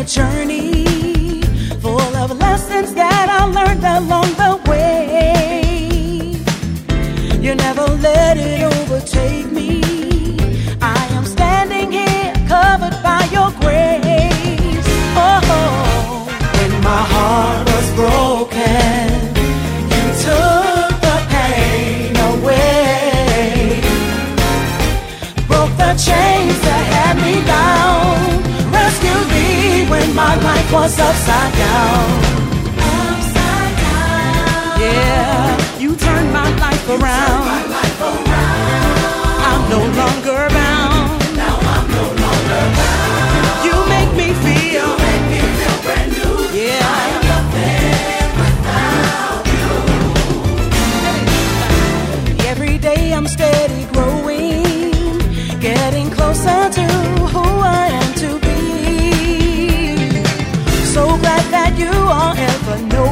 journey full of lessons that I learned along the way. You never let it overtake me. I am standing here covered by your grace. Oh, when my heart was broken, you took the pain away, broke the chains that had me down, rescued me when my life was upside down. Upside down. Yeah, you turned my life around. I'm no longer bound. Now I'm no longer bound. You make me feel brand new. Yeah, I am nothing without you. Every day I'm steady growing, getting closer to who I am to be. So glad that you all ever know